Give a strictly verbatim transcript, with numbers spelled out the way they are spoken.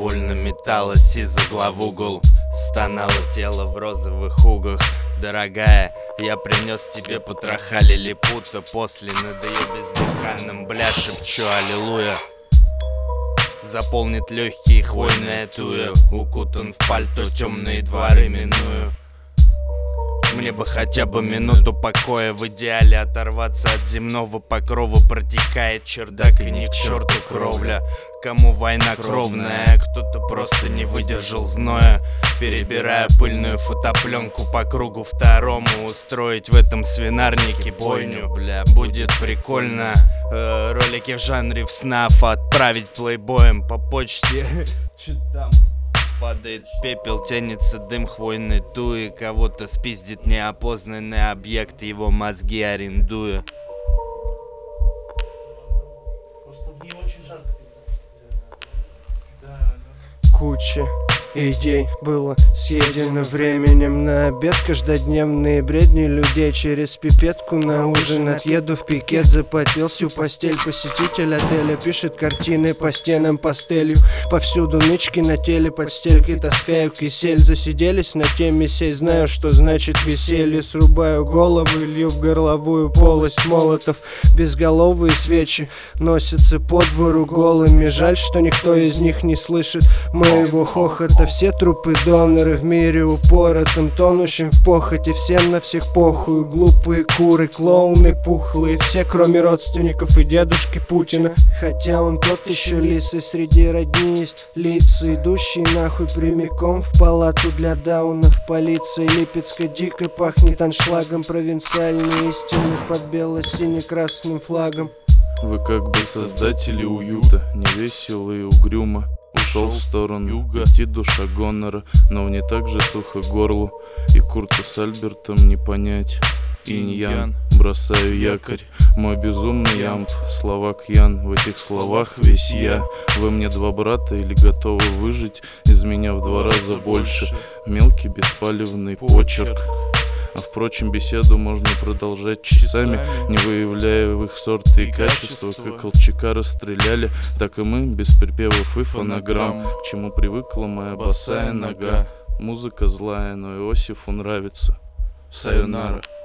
довольно металась из угла в угол. Стонало тело в розовых угах. Дорогая, я принес тебе потроха лилипута. После надаю бездыханным, бля, шепчу аллилуйя. Заполнит легкие хвойная туя. Укутан в пальто, темные дворы миную. Мне бы хотя бы минуту покоя, в идеале оторваться от земного покрова. Протекает чердак и ни к черту кровля. Кому война кровная, кто-то просто не выдержал зноя. Перебирая пыльную фотопленку по кругу второму. Устроить в этом свинарнике бойню, бля, будет прикольно. э, Ролики в жанре фснафа отправить плейбоем по почте. Чё там? Падает пепел, тянется дым хвойной туи. Кого-то спиздит неопознанный объект, его мозги арендуя. Просто в ней очень жарко. Куча идей было съедено временем на обед. Каждодневные бредни людей через пипетку на ужин. Отъеду в пикет, запотел всю постель. Посетитель отеля пишет картины по стенам пастелью. Повсюду нычки на теле, под стелькой таскаю кисель. Засиделись на теме сей, знаю, что значит веселье. Срубаю головы, лью в горловую полость молотов. Безголовые свечи носятся по двору голыми. Жаль, что никто из них не слышит моего хохота. Все трупы доноры в мире упоротым, тонущим в похоти. Всем на всех похуй, глупые куры, клоуны пухлые. Все, кроме родственников и дедушки Путина. Хотя он тот еще лис, и среди родни есть лица, идущие нахуй прямиком в палату для даунов. Полиция Липецка дико пахнет аншлагом. Провинциальные истины под бело-сине-красным флагом. Вы как бы создатели уюта, невесело и угрюмо. Ушел в сторону юга, идти душа гонора, но мне так же сухо горлу. И Курта с Альбертом не понять. Инь-ян, бросаю якорь, мой безумный ямб. Словак Ян, в этих словах весь я. Вы мне два брата или готовы выжить из меня в два раза больше? Мелкий беспалевный почерк. А впрочем, беседу можно продолжать часами, не выявляя в их сорты и качества. Как Колчака расстреляли, так и мы, без припевов и фонограмм. К чему привыкла моя босая нога. Музыка злая, но Иосифу нравится. Сайонара.